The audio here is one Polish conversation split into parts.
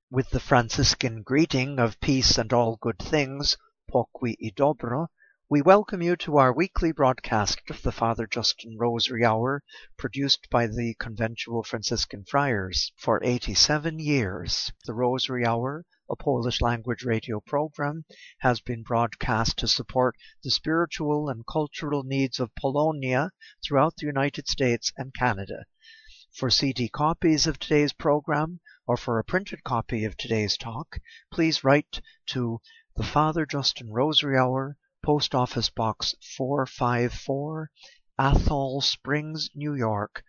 With the Franciscan greeting of peace and all good things, pokój i dobro, we welcome you to our weekly broadcast of the Father Justin Rosary Hour, produced by the Conventual Franciscan Friars for 87 years. The Rosary Hour, a Polish-language radio program, has been broadcast to support the spiritual and cultural needs of Polonia throughout the United States and Canada. For CD copies of today's program, or for a printed copy of today's talk, please write to the Father Justin Rosary Hour, Post Office Box 454, Athol Springs, New York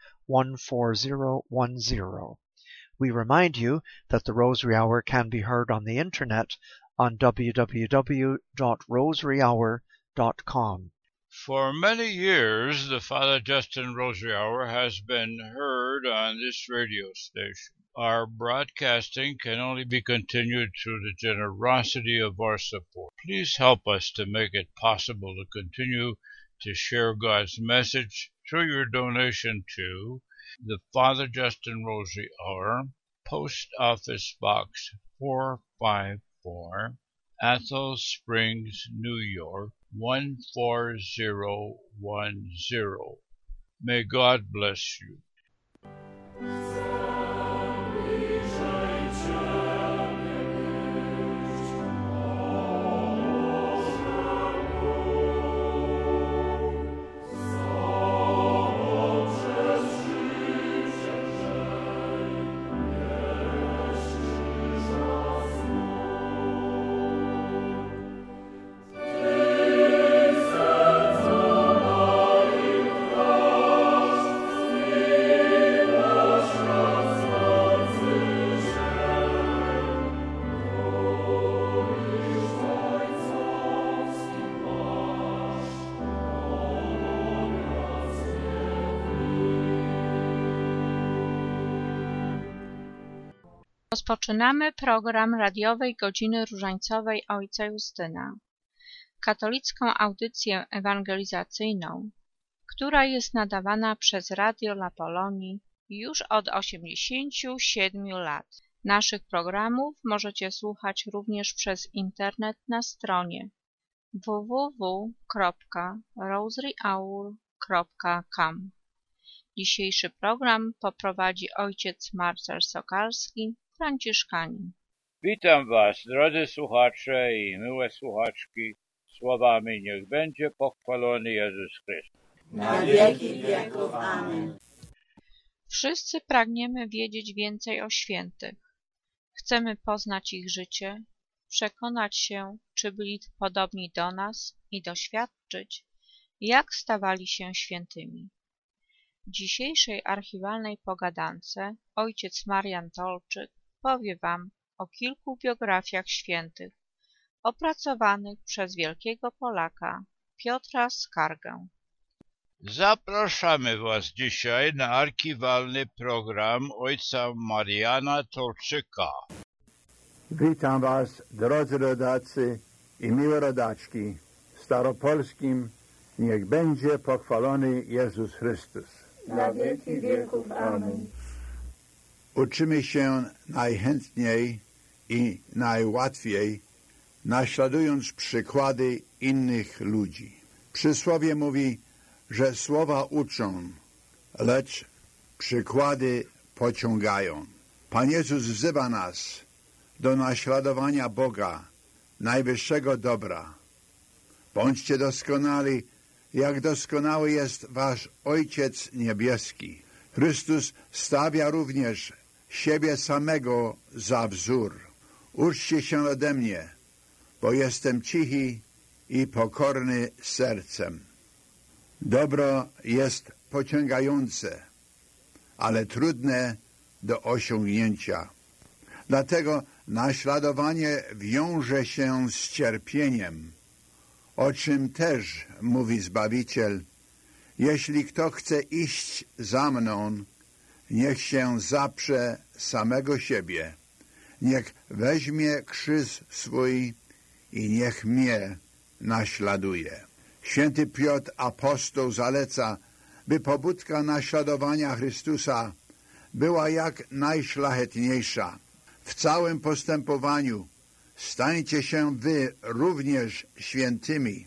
14010. We remind you that the Rosary Hour can be heard on the internet on www.rosaryhour.com. For many years, the Father Justin Rosary Hour has been heard on this radio station. Our broadcasting can only be continued through the generosity of our support. Please help us to make it possible to continue to share God's message through your donation to the Father Justin Rosary Hour, Post Office Box 454, Athol Springs, New York 14010. May God bless you. Rozpoczynamy program radiowej Godziny Różańcowej Ojca Justyna, katolicką audycję ewangelizacyjną, która jest nadawana przez Radio La Polonii już od 87 lat. Naszych programów możecie słuchać również przez internet na stronie www.rosaryhour.com. Dzisiejszy program poprowadzi ojciec Marcel Sokalski, Franciszkanin. Witam Was, drodzy słuchacze i miłe słuchaczki, słowami niech będzie pochwalony Jezus Chrystus. Na wieki wieków. Amen. Wszyscy pragniemy wiedzieć więcej o świętych. Chcemy poznać ich życie, przekonać się, czy byli podobni do nas i doświadczyć, jak stawali się świętymi. W dzisiejszej archiwalnej pogadance ojciec Marian Tolczyk powie Wam o kilku biografiach świętych opracowanych przez wielkiego Polaka Piotra Skargę. Zapraszamy Was dzisiaj na archiwalny program ojca Mariana Tolczyka. Witam Was, drodzy rodacy i miłe rodaczki. W staropolskim niech będzie pochwalony Jezus Chrystus. Na wieki wieków. Amen. Uczymy się najchętniej i najłatwiej, naśladując przykłady innych ludzi. Przysłowie mówi, że słowa uczą, lecz przykłady pociągają. Pan Jezus wzywa nas do naśladowania Boga, najwyższego dobra. Bądźcie doskonali, jak doskonały jest wasz Ojciec Niebieski. Chrystus stawia również siebie samego za wzór. Uczcie się ode mnie, bo jestem cichy i pokorny sercem. Dobro jest pociągające, ale trudne do osiągnięcia. Dlatego naśladowanie wiąże się z cierpieniem, o czym też mówi Zbawiciel. Jeśli kto chce iść za mną, niech się zaprze samego siebie, niech weźmie krzyż swój i niech mnie naśladuje. Święty Piotr apostoł zaleca, by pobudka naśladowania Chrystusa była jak najszlachetniejsza. W całym postępowaniu stańcie się wy również świętymi,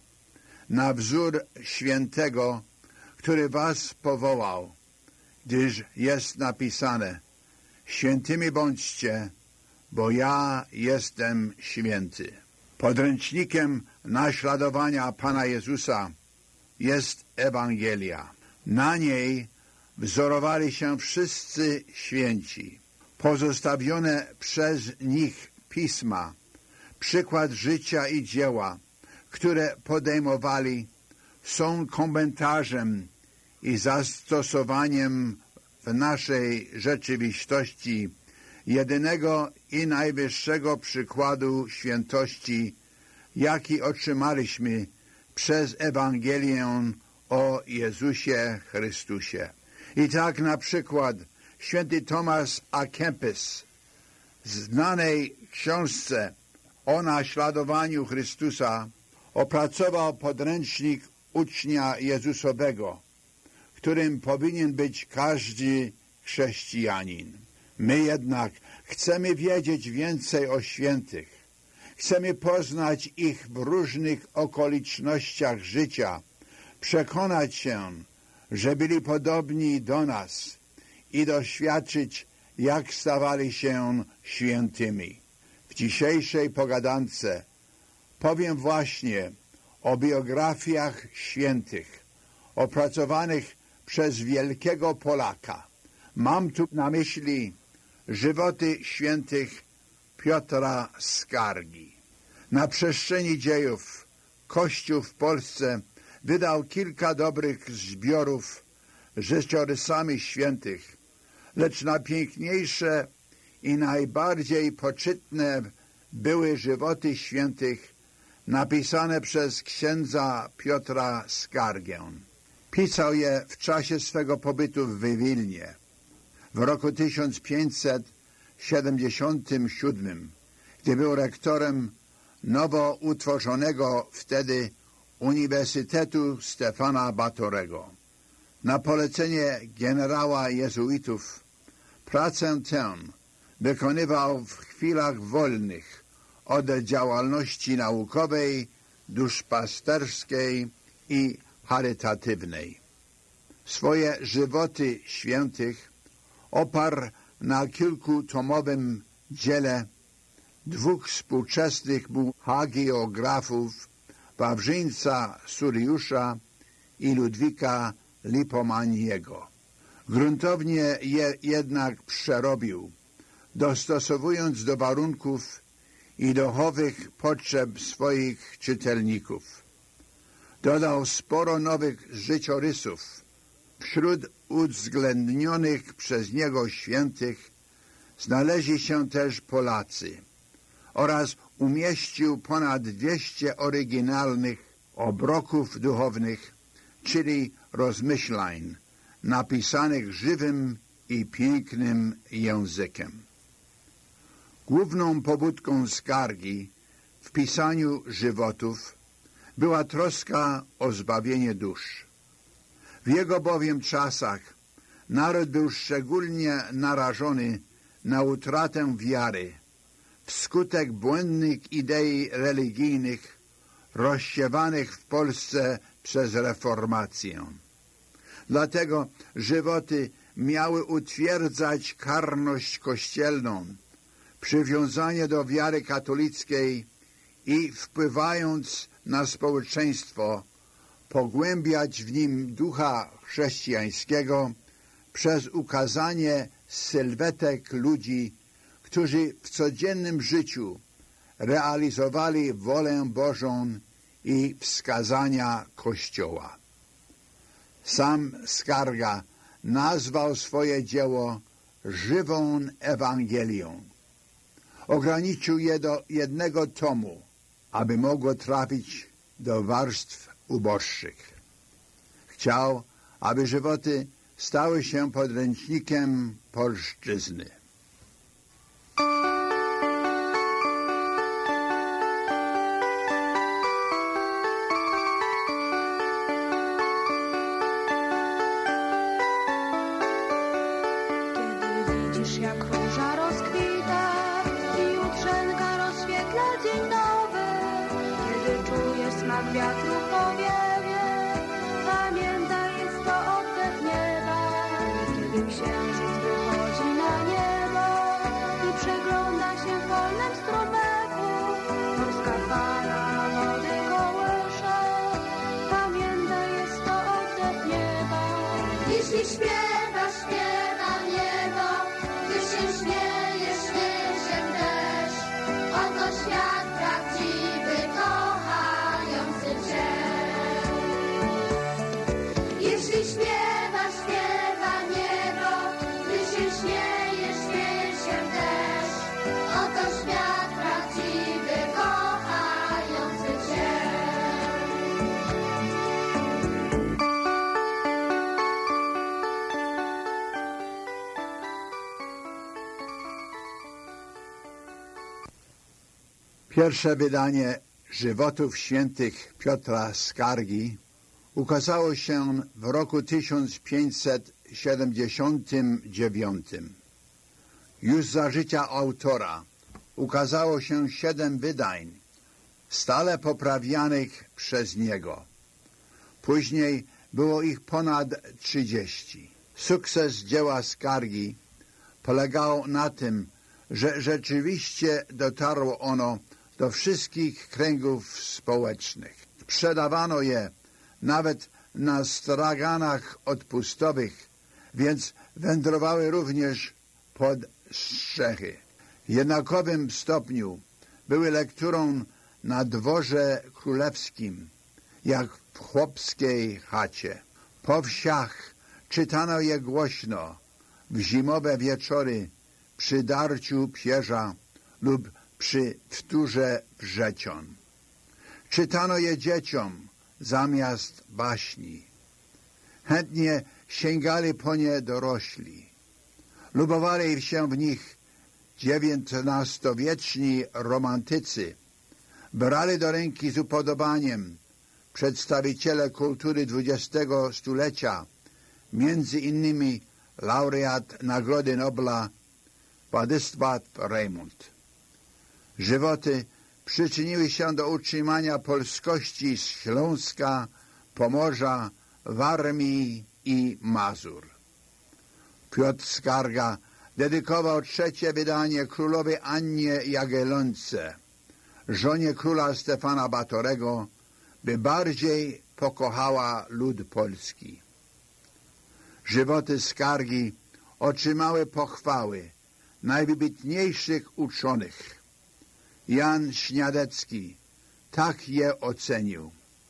na wzór świętego, który was powołał, gdyż jest napisane: świętymi bądźcie, bo ja jestem święty. Podręcznikiem naśladowania Pana Jezusa jest Ewangelia. Na niej wzorowali się wszyscy święci. Pozostawione przez nich pisma, przykład życia i dzieła, które podejmowali, są komentarzem i zastosowaniem w naszej rzeczywistości jedynego i najwyższego przykładu świętości, jaki otrzymaliśmy przez Ewangelię o Jezusie Chrystusie. I tak na przykład święty Thomas à Kempis w znanej książce o naśladowaniu Chrystusa opracował podręcznik ucznia Jezusowego, którym powinien być każdy chrześcijanin. My jednak chcemy wiedzieć więcej o świętych. Chcemy poznać ich w różnych okolicznościach życia, przekonać się, że byli podobni do nas i doświadczyć, jak stawali się świętymi. W dzisiejszej pogadance powiem właśnie o biografiach świętych opracowanych przez wielkiego Polaka. Mam tu na myśli żywoty świętych Piotra Skargi. Na przestrzeni dziejów Kościół w Polsce wydał kilka dobrych zbiorów życiorysami świętych, lecz najpiękniejsze i najbardziej poczytne były żywoty świętych napisane przez księdza Piotra Skargę. Pisał je w czasie swego pobytu w Wilnie w roku 1577, gdy był rektorem nowo utworzonego wtedy Uniwersytetu Stefana Batorego. Na polecenie generała jezuitów pracę tę wykonywał w chwilach wolnych od działalności naukowej, duszpasterskiej i charytatywnej. Swoje żywoty świętych oparł na kilkutomowym dziele dwóch współczesnych hagiografów, Wawrzyńca Suriusza i Ludwika Lipomaniego. Gruntownie je jednak przerobił, dostosowując do warunków i duchowych potrzeb swoich czytelników. Dodał sporo nowych życiorysów. Wśród uwzględnionych przez niego świętych znaleźli się też Polacy oraz umieścił ponad 200 oryginalnych obroków duchownych, czyli rozmyślań, napisanych żywym i pięknym językiem. Główną pobudką Skargi w pisaniu żywotów była troska o zbawienie dusz. W jego bowiem czasach naród był szczególnie narażony na utratę wiary wskutek błędnych idei religijnych rozsiewanych w Polsce przez reformację. Dlatego żywoty miały utwierdzać karność kościelną, przywiązanie do wiary katolickiej i wpływając na społeczeństwo, pogłębiać w nim ducha chrześcijańskiego przez ukazanie sylwetek ludzi, którzy w codziennym życiu realizowali wolę Bożą i wskazania Kościoła. Sam Skarga nazwał swoje dzieło żywą Ewangelią. Ograniczył je do jednego tomu, aby mogło trafić do warstw uboższych. Chciał, aby żywoty stały się podręcznikiem polszczyzny. Kiedy widzisz, jak róża rozkwita jak wiatru powiewie. Pamiętaj, jest to oddech nieba, kiedy księżyc wychodzi na niebo i przegląda się w wolnym strumyku. Morska fala wody kołysze. Pamiętaj, jest to oddech nieba. Jeśli śpiewasz, śpiewa niebo, gdy się śmiejesz, śmieje się też. Oto świat prawdziwy, kochający Cię. Jeśli śpiewasz, śpiewa niebo, gdy się śmieje, śmieje się też. Oto świat prawdziwy, kochający Cię. Pierwsze wydanie Żywotów Świętych Piotra Skargi ukazało się w roku 1579. Już za życia autora ukazało się 7 wydań, stale poprawianych przez niego. Później było ich ponad 30. Sukces dzieła Skargi polegał na tym, że rzeczywiście dotarło ono do wszystkich kręgów społecznych. Sprzedawano je nawet na straganach odpustowych, więc wędrowały również pod strzechy. W jednakowym stopniu były lekturą na dworze królewskim, jak w chłopskiej chacie. Po wsiach czytano je głośno, w zimowe wieczory, przy darciu pierza lub przy wtórze wrzecion. Czytano je dzieciom zamiast baśni. Chętnie sięgali po nie dorośli. Lubowali się w nich XIX-wieczni romantycy. Brali do ręki z upodobaniem przedstawiciele kultury XX stulecia, między innymi laureat Nagrody Nobla Władysław Reymont. Żywoty przyczyniły się do utrzymania polskości z Śląska, Pomorza, Warmii i Mazur. Piotr Skarga dedykował 3. wydanie królowej Annie Jagiellonce, żonie króla Stefana Batorego, by bardziej pokochała lud polski. Żywoty Skargi otrzymały pochwały najwybitniejszych uczonych. Jan Śniadecki tak je ocenił.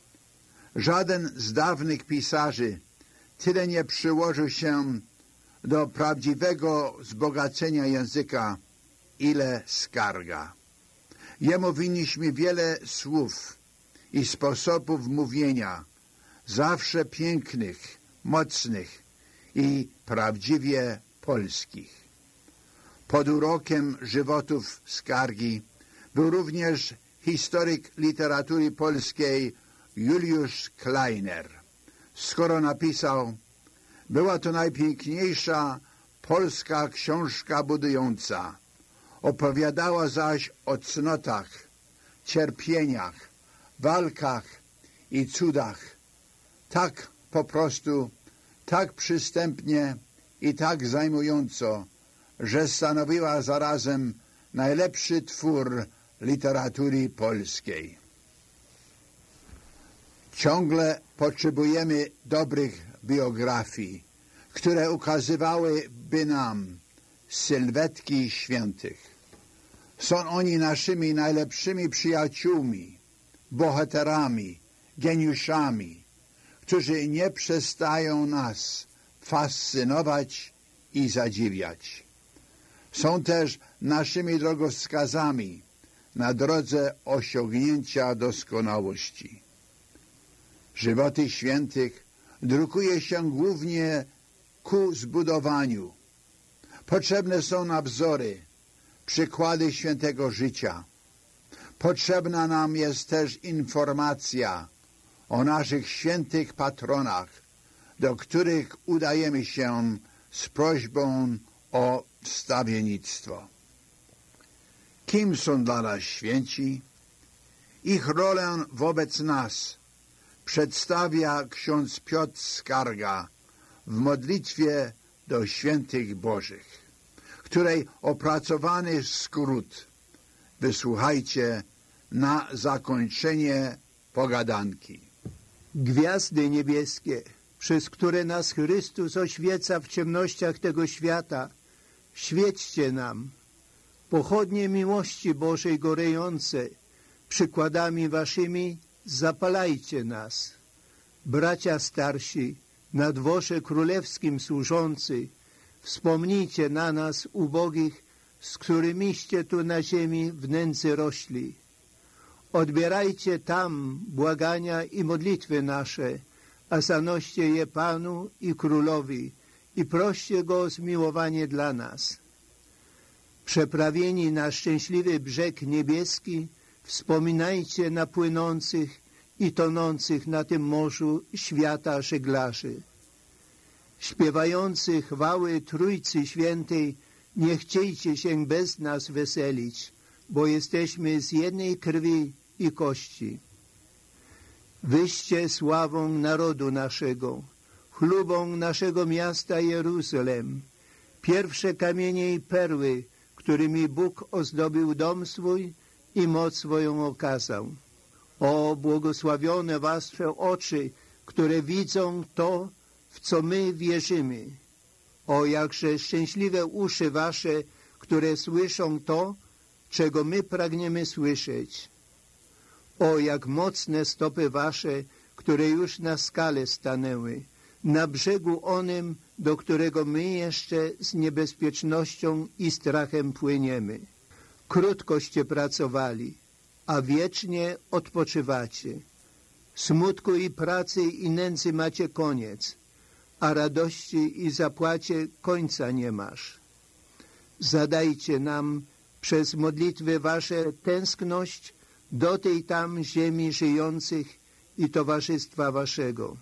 Żaden z dawnych pisarzy tyle nie przyłożył się do prawdziwego wzbogacenia języka, ile Skarga. Jemu winniśmy wiele słów i sposobów mówienia, zawsze pięknych, mocnych i prawdziwie polskich. Pod urokiem żywotów Skargi był również historyk literatury polskiej Juliusz Kleiner. Skoro napisał: była to najpiękniejsza polska książka budująca, opowiadała zaś o cnotach, cierpieniach, walkach i cudach, tak po prostu, tak przystępnie i tak zajmująco, że stanowiła zarazem najlepszy twór literatury polskiej. Ciągle potrzebujemy dobrych biografii, które ukazywałyby nam sylwetki świętych. Są oni naszymi najlepszymi przyjaciółmi, bohaterami, geniuszami, którzy nie przestają nas fascynować i zadziwiać. Są też naszymi drogowskazami na drodze osiągnięcia doskonałości. Żywoty świętych drukuje się głównie ku zbudowaniu. Potrzebne są na wzory, przykłady świętego życia. Potrzebna nam jest też informacja o naszych świętych patronach, do których udajemy się z prośbą o wstawiennictwo. Kim są dla nas święci? Ich rolę wobec nas przedstawia ksiądz Piotr Skarga w modlitwie do świętych Bożych, której opracowany skrót wysłuchajcie na zakończenie pogadanki. Gwiazdy niebieskie, przez które nas Chrystus oświeca w ciemnościach tego świata, świećcie nam. Pochodnie miłości Bożej gorejące, przykładami waszymi zapalajcie nas. Bracia starsi, na dworze królewskim służący, wspomnijcie na nas ubogich, z którymiście tu na ziemi w nędzy rośli. Odbierajcie tam błagania i modlitwy nasze, a zanoście je Panu i Królowi i proście Go o zmiłowanie dla nas. Przeprawieni na szczęśliwy brzeg niebieski, wspominajcie na płynących i tonących na tym morzu świata żeglarzy. Śpiewający chwały Trójcy Świętej, nie chciejcie się bez nas weselić, bo jesteśmy z jednej krwi i kości. Wyście sławą narodu naszego, chlubą naszego miasta Jeruzalem, pierwsze kamienie i perły, którymi Bóg ozdobił dom swój i moc swoją okazał. O, błogosławione wasze oczy, które widzą to, w co my wierzymy. O, jakże szczęśliwe uszy wasze, które słyszą to, czego my pragniemy słyszeć. O, jak mocne stopy wasze, które już na skale stanęły, na brzegu onym, do którego my jeszcze z niebezpiecznością i strachem płyniemy. Krótkoście pracowali, a wiecznie odpoczywacie. Smutku i pracy i nędzy macie koniec, a radości i zapłacie końca nie masz. Zadajcie nam przez modlitwy wasze tęskność do tej tam ziemi żyjących i towarzystwa waszego.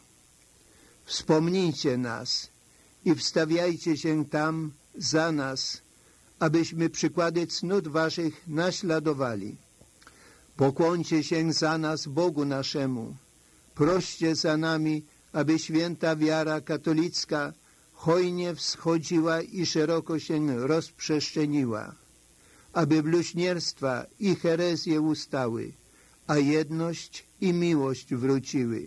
Wspomnijcie nas i wstawiajcie się tam za nas, abyśmy przykłady cnót waszych naśladowali. Pokłońcie się za nas Bogu naszemu. Proście za nami, aby święta wiara katolicka hojnie wschodziła i szeroko się rozprzestrzeniła, aby bluźnierstwa i herezje ustały, a jedność i miłość wróciły.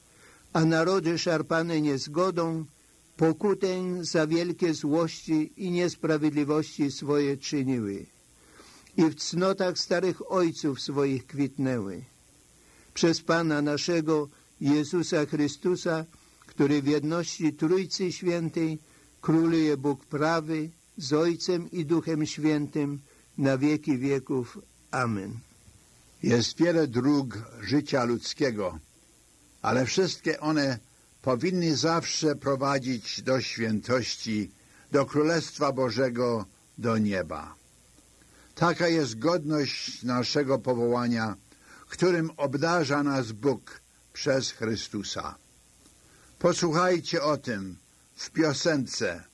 A narody szarpane niezgodą pokutę za wielkie złości i niesprawiedliwości swoje czyniły i w cnotach starych ojców swoich kwitnęły. Przez Pana naszego Jezusa Chrystusa, który w jedności Trójcy Świętej króluje Bóg prawy z Ojcem i Duchem Świętym na wieki wieków. Amen. Jest wiele dróg życia ludzkiego, ale wszystkie one powinny zawsze prowadzić do świętości, do Królestwa Bożego, do nieba. Taka jest godność naszego powołania, którym obdarza nas Bóg przez Chrystusa. Posłuchajcie o tym w piosence.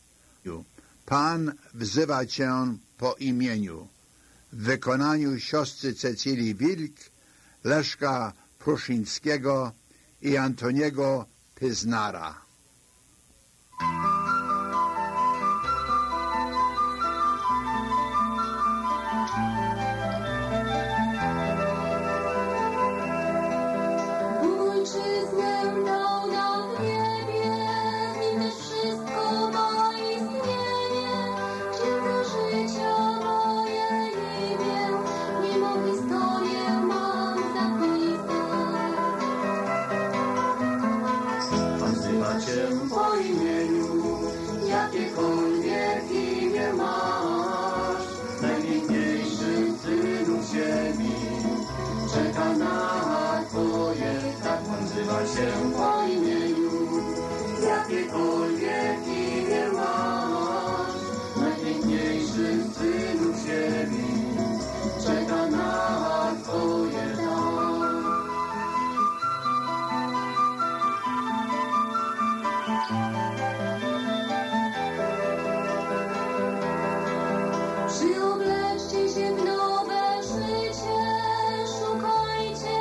Pan wzywa cię po imieniu, w wykonaniu siostry Cecylii Wilk, Leszka Pruszyńskiego i Antoniego Pyznara. Przyobleczcie się w nowe życie, szukajcie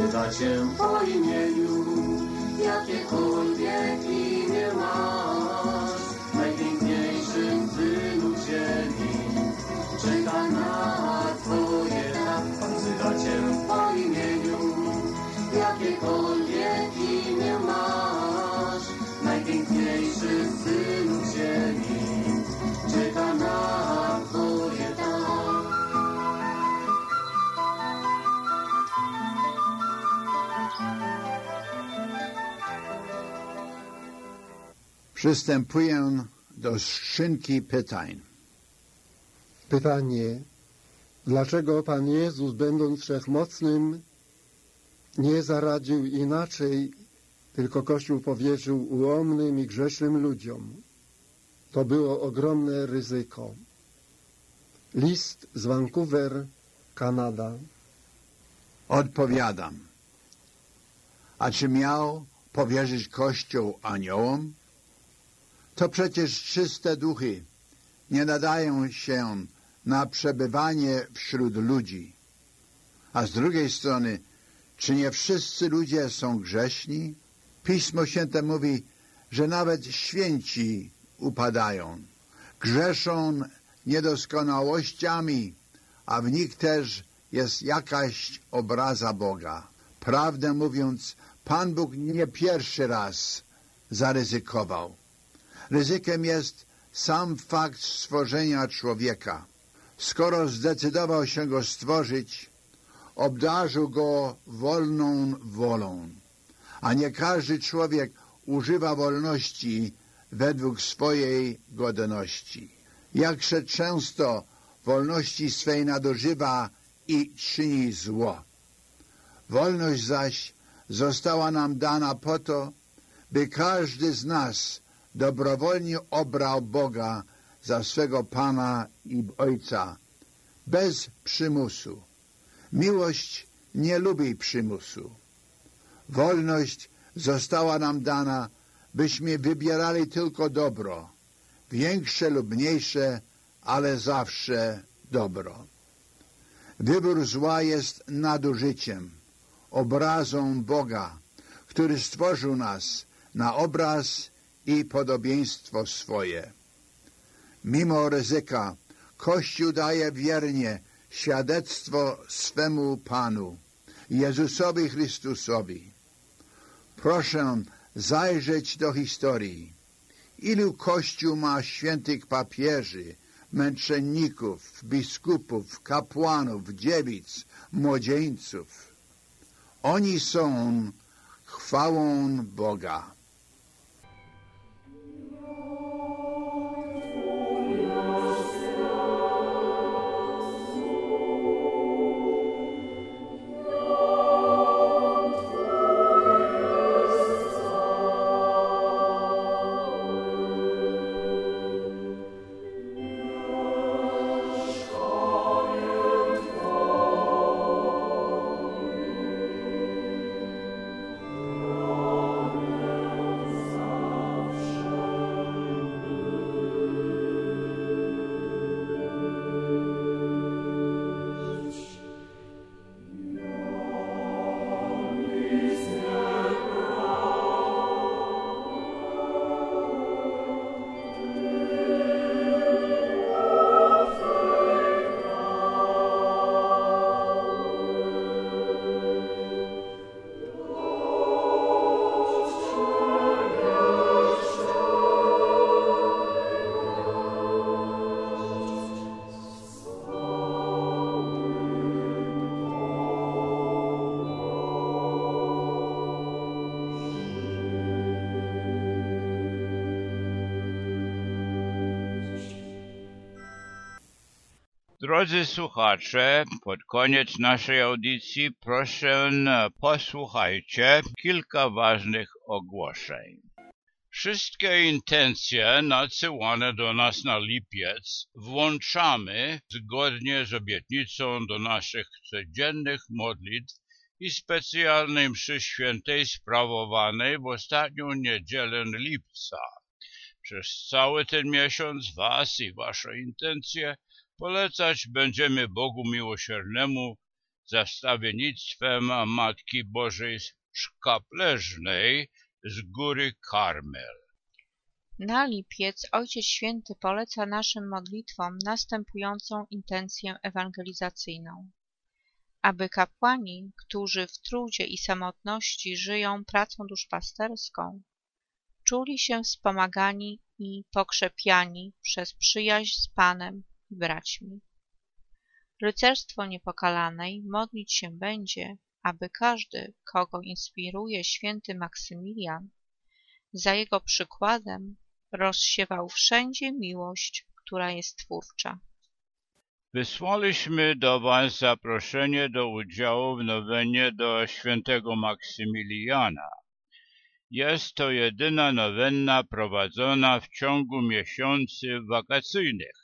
wzywa Cię po imieniu, jakiekolwiek imię masz. Najpiękniejszy Synu Ziemi, czeka na Twoje tak. Pan wzywa Cię po imieniu, jakiekolwiek imię masz. Najpiękniejszy Synu Ziemi, czeka na Twoje tak. Przystępuję do skrzynki pytań. Pytanie: dlaczego Pan Jezus, będąc wszechmocnym, nie zaradził inaczej, tylko Kościół powierzył ułomnym i grzesznym ludziom? To było ogromne ryzyko. List z Vancouver, Kanada. Odpowiadam. A czy miał powierzyć Kościół aniołom? To przecież czyste duchy nie nadają się na przebywanie wśród ludzi. A z drugiej strony, czy nie wszyscy ludzie są grzeszni? Pismo Święte mówi, że nawet święci upadają. Grzeszą niedoskonałościami, a w nich też jest jakaś obraza Boga. Prawdę mówiąc, Pan Bóg nie pierwszy raz zaryzykował. Ryzykiem jest sam fakt stworzenia człowieka. Skoro zdecydował się go stworzyć, obdarzył go wolną wolą, a nie każdy człowiek używa wolności według swojej godności. Jakże często wolności swej nadużywa i czyni zło. Wolność zaś została nam dana po to, by każdy z nas dobrowolnie obrał Boga za swego Pana i Ojca, bez przymusu. Miłość nie lubi przymusu. Wolność została nam dana, byśmy wybierali tylko dobro, większe lub mniejsze, ale zawsze dobro. Wybór zła jest nadużyciem, obrazą Boga, który stworzył nas na obraz i podobieństwo swoje. Mimo ryzyka, Kościół daje wiernie świadectwo swemu Panu, Jezusowi Chrystusowi. Proszę zajrzeć do historii. Ilu Kościół ma świętych papieży, męczenników, biskupów, kapłanów, dziewic, młodzieńców. Oni są chwałą Boga. Drodzy słuchacze, pod koniec naszej audycji proszę posłuchajcie kilka ważnych ogłoszeń. Wszystkie intencje nadsyłane do nas na lipiec włączamy zgodnie z obietnicą do naszych codziennych modlitw i specjalnej mszy świętej sprawowanej w ostatnią niedzielę lipca. Przez cały ten miesiąc Was i Wasze intencje polecać będziemy Bogu Miłosiernemu za wstawiennictwem Matki Bożej Szkapleżnej z góry Karmel. Na lipiec Ojciec Święty poleca naszym modlitwom następującą intencję ewangelizacyjną. Aby kapłani, którzy w trudzie i samotności żyją pracą duszpasterską, czuli się wspomagani i pokrzepiani przez przyjaźń z Panem i braćmi. Rycerstwo Niepokalanej modlić się będzie, aby każdy, kogo inspiruje święty Maksymilian, za jego przykładem rozsiewał wszędzie miłość, która jest twórcza. Wysłaliśmy do Was zaproszenie do udziału w nowenie do świętego Maksymiliana. Jest to jedyna nowenna prowadzona w ciągu miesięcy wakacyjnych.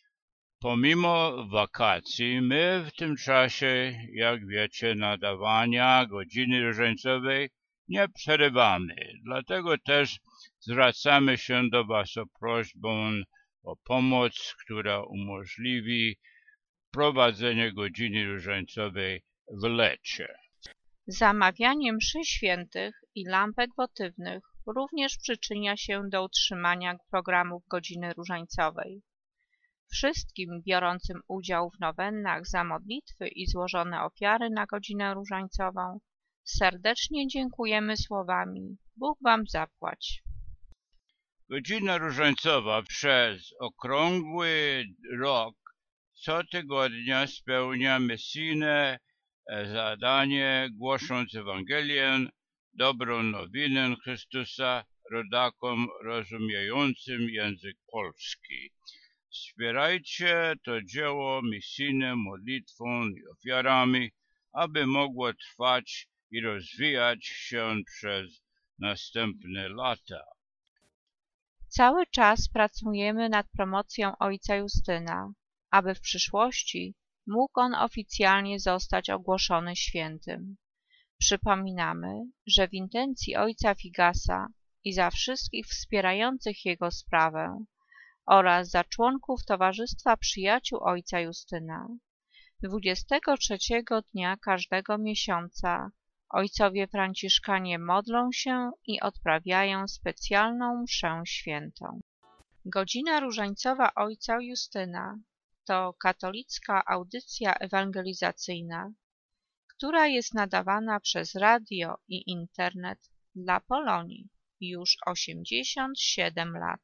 Pomimo wakacji, my w tym czasie, jak wiecie, nadawania godziny różańcowej nie przerywamy. Dlatego też zwracamy się do Was o prośbę o pomoc, która umożliwi prowadzenie godziny różańcowej w lecie. Zamawianie mszy świętych i lampek wotywnych również przyczynia się do utrzymania programów godziny różańcowej. Wszystkim biorącym udział w nowennach za modlitwy i złożone ofiary na godzinę różańcową serdecznie dziękujemy słowami: Bóg Wam zapłać. Godzina różańcowa przez okrągły rok co tygodnia spełnia misyjne zadanie, głosząc Ewangelię, dobrą nowinę Chrystusa rodakom rozumiejącym język polski. Wspierajcie to dzieło misyjne modlitwą i ofiarami, aby mogło trwać i rozwijać się przez następne lata. Cały czas pracujemy nad promocją ojca Justyna, aby w przyszłości mógł on oficjalnie zostać ogłoszony świętym. Przypominamy, że w intencji ojca Figasa i za wszystkich wspierających jego sprawę oraz za członków Towarzystwa Przyjaciół ojca Justyna 23 dnia każdego miesiąca ojcowie franciszkanie modlą się i odprawiają specjalną mszę świętą. Godzina różańcowa ojca Justyna to katolicka audycja ewangelizacyjna, która jest nadawana przez radio i internet dla Polonii już 87 lat.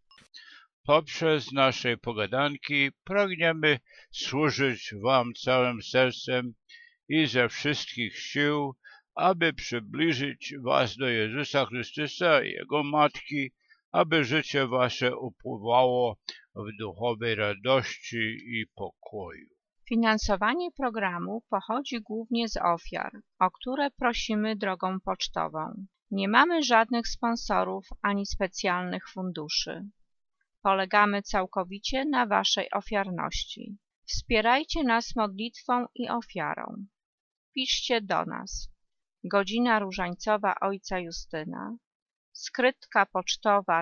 Poprzez nasze pogadanki pragniemy służyć Wam całym sercem i ze wszystkich sił, aby przybliżyć Was do Jezusa Chrystusa i Jego Matki, aby życie Wasze upływało w duchowej radości i pokoju. Finansowanie programu pochodzi głównie z ofiar, o które prosimy drogą pocztową. Nie mamy żadnych sponsorów ani specjalnych funduszy. Polegamy całkowicie na Waszej ofiarności. Wspierajcie nas modlitwą i ofiarą. Piszcie do nas. Godzina różańcowa ojca Justyna, skrytka pocztowa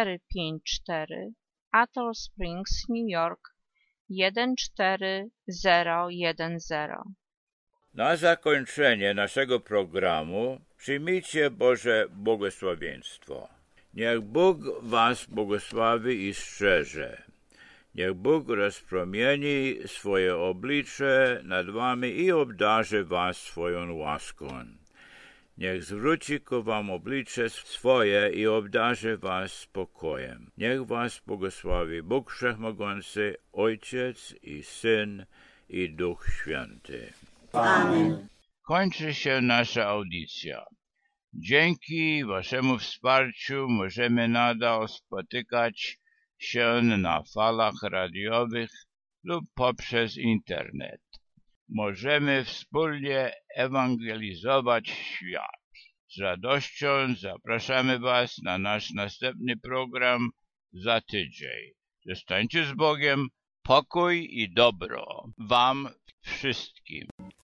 454, Atoll Springs, New York 14010. Na zakończenie naszego programu przyjmijcie Boże błogosławieństwo. Niech Bóg Was błogosławi i strzeże. Niech Bóg rozpromieni swoje oblicze nad Wami i obdarzy Was swoją łaską. Niech zwróci ku Wam oblicze swoje i obdarzy Was spokojem. Niech Was błogosławi Bóg Wszechmogący, Ojciec i Syn i Duch Święty. Amen. Kończy się nasza audycja. Dzięki Waszemu wsparciu możemy nadal spotykać się na falach radiowych lub poprzez internet. Możemy wspólnie ewangelizować świat. Z radością zapraszamy Was na nasz następny program za tydzień. Zostańcie z Bogiem, pokój i dobro Wam wszystkim.